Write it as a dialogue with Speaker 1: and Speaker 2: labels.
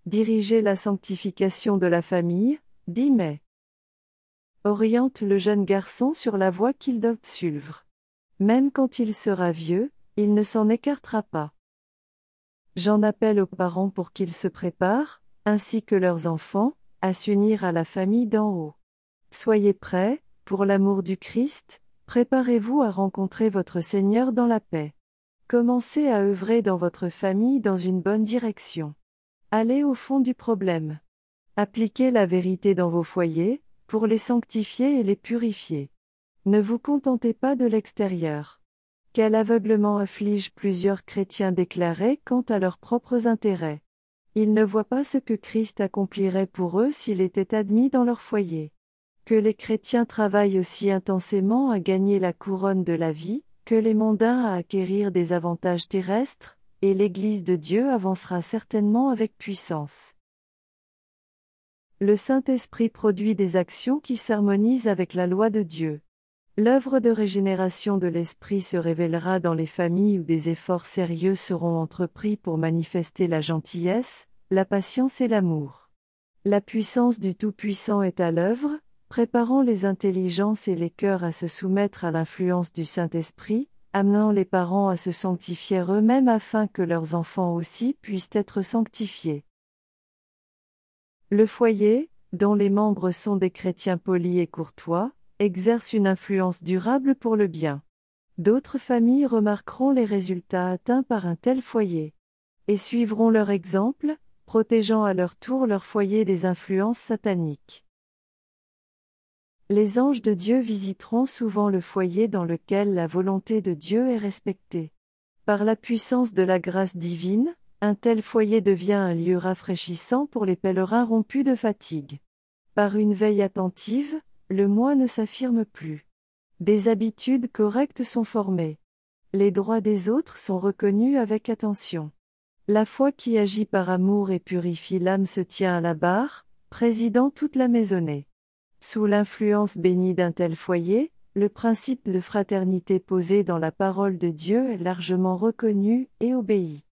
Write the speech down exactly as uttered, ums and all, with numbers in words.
Speaker 1: Diriger la sanctification de la famille, dit mai. Oriente le jeune garçon sur la voie qu'il doit suivre. Même quand il sera vieux, il ne s'en écartera pas. J'en appelle aux parents pour qu'ils se préparent, ainsi que leurs enfants, à s'unir à la famille d'en haut. Soyez prêts, pour l'amour du Christ, préparez-vous à rencontrer votre Seigneur dans la paix. Commencez à œuvrer dans votre famille dans une bonne direction. Allez au fond du problème. Appliquez la vérité dans vos foyers, pour les sanctifier et les purifier. Ne vous contentez pas de l'extérieur. Quel aveuglement afflige plusieurs chrétiens déclarés quant à leurs propres intérêts. Ils ne voient pas ce que Christ accomplirait pour eux s'il était admis dans leur foyer. Que les chrétiens travaillent aussi intensément à gagner la couronne de la vie, que les mondains à acquérir des avantages terrestres, et l'Église de Dieu avancera certainement avec puissance. Le Saint-Esprit produit des actions qui s'harmonisent avec la loi de Dieu. L'œuvre de régénération de l'Esprit se révélera dans les familles où des efforts sérieux seront entrepris pour manifester la gentillesse, la patience et l'amour. La puissance du Tout-Puissant est à l'œuvre, préparant les intelligences et les cœurs à se soumettre à l'influence du Saint-Esprit, amenant les parents à se sanctifier eux-mêmes afin que leurs enfants aussi puissent être sanctifiés. Le foyer, dont les membres sont des chrétiens polis et courtois, exerce une influence durable pour le bien. D'autres familles remarqueront les résultats atteints par un tel foyer, et suivront leur exemple, protégeant à leur tour leur foyer des influences sataniques. Les anges de Dieu visiteront souvent le foyer dans lequel la volonté de Dieu est respectée. Par la puissance de la grâce divine, un tel foyer devient un lieu rafraîchissant pour les pèlerins rompus de fatigue. Par une veille attentive, le moi ne s'affirme plus. Des habitudes correctes sont formées. Les droits des autres sont reconnus avec attention. La foi qui agit par amour et purifie l'âme se tient à la barre, présidant toute la maisonnée. Sous l'influence bénie d'un tel foyer, le principe de fraternité posé dans la parole de Dieu est largement reconnu et obéi.